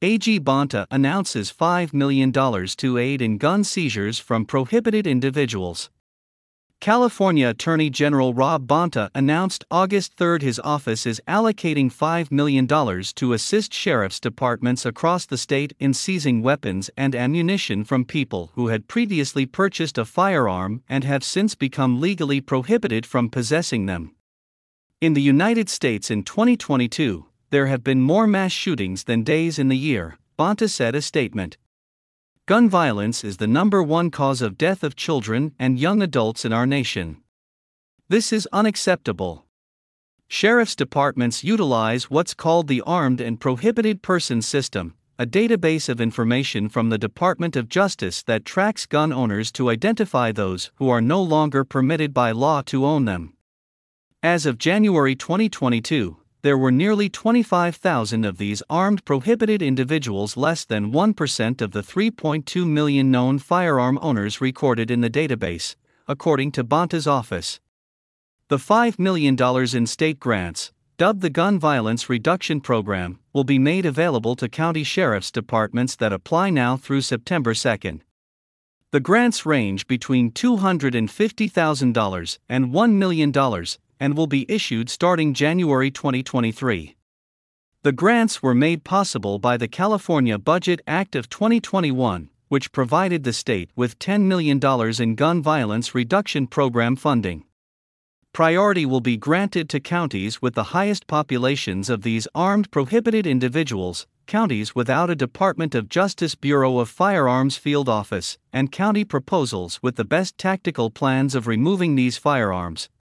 AG Bonta announces $5 million to aid in gun seizures from prohibited individuals. California Attorney General Rob Bonta announced August 3 his office is allocating $5 million to assist sheriff's departments across the state in seizing weapons and ammunition from people who had previously purchased a firearm and have since become legally prohibited from possessing them. In the United States in 2022, there have been more mass shootings than days in the year, Bonta said in a statement. Gun violence is the #1 cause of death of children and young adults in our nation. This is unacceptable. Sheriff's departments utilize what's called the Armed and Prohibited Persons System, a database of information from the Department of Justice that tracks gun owners to identify those who are no longer permitted by law to own them. As of January 2022, there were nearly 25,000 of these armed prohibited individuals, less than 1% of the 3.2 million known firearm owners recorded in the database, according to Bonta's office. The $5 million in state grants, dubbed the Gun Violence Reduction Program, will be made available to county sheriff's departments that apply now through September 2. The grants range between $250,000 and $1 million, and will be issued starting January 2023. The grants were made possible by the California Budget Act of 2021, which provided the state with $10 million in gun violence reduction program funding. Priority will be granted to counties with the highest populations of these armed prohibited individuals, counties without a Department of Justice Bureau of Firearms field office, and county proposals with the best tactical plans of removing these firearms,